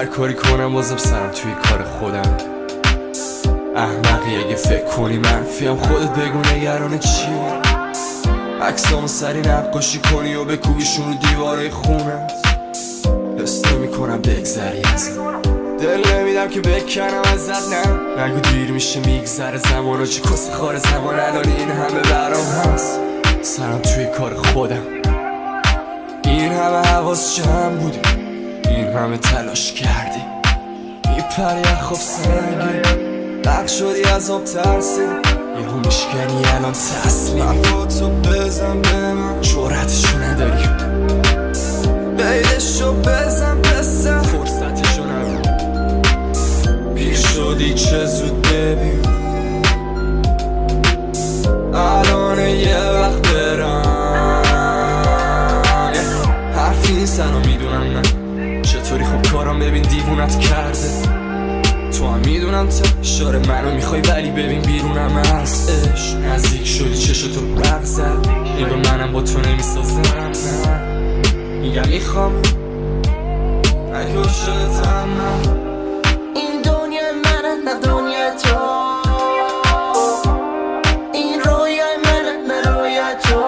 هر کاری کنم بازم سرم توی کار خودم. احمقی اگه فکر کنی منفیم، خودت بگو نگران چیه. عکسامو سری نقاشی کنی و بکوبیشون رو دیواره خونت. حس نمی‌کنم بگذری از دل، نمیدم که بکنم ازت. نه نگو دیر میشه میگذره زمان و چی کسی خار زمان. الان این همه برام هست، سرم توی کار خودم. این همه حواس جمع بودی، این همه تلاش کردی، میپری از خواب سنگی، لق شدی از آب ترسی، یهو میشکنی الان تسلیم. حرفاتو بزن به من، جرأتشو نداری، بیدشو بزن بسن، فرصتشو نداری. پیر شدی چه زود ببین، الانه یه وقت برم. حرفی نیستن و میدونم نه چطوری خوب کارم، ببین دیوونت کرده. تو هم میدونم تا اشاره منو میخوای، ولی ببین بیرونم از عشق. نزدیک شدی چشتو برق زد، نگاه منم با تو نمیسازم. نه میگم میخوام اگه شدتم. این دنیا منه نه دنیا تو، این رویای منه نه رویای تو.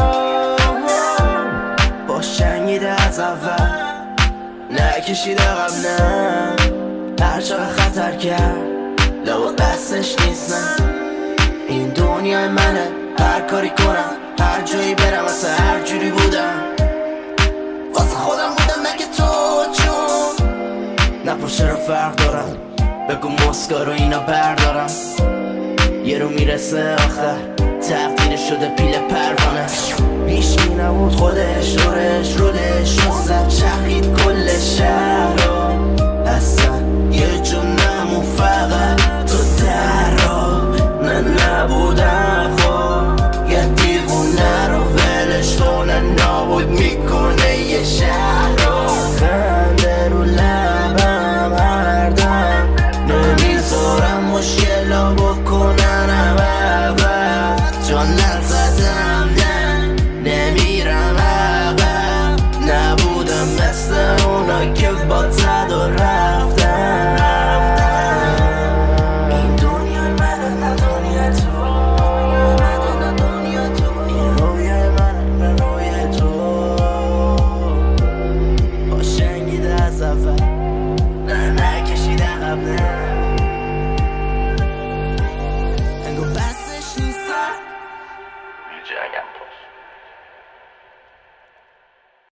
با شنگیده از اول نکشیده قبل، نه هر چقدر خطر کرد لو دستش نیست. نه این دنیای منه، هر کاری کنم هر جایی برم واسه هر جوری بودم، واسه خودم بودم نه که تو. چون نپرس چرا فرق دارم، بگو مسکا رو اینا بردارم. یه رو میرسه آخر تقدیر شده پیل پروانه. هیچکی نبود خودش دورش رولش رو زد، چخید کل شهر رو اصلا یه جون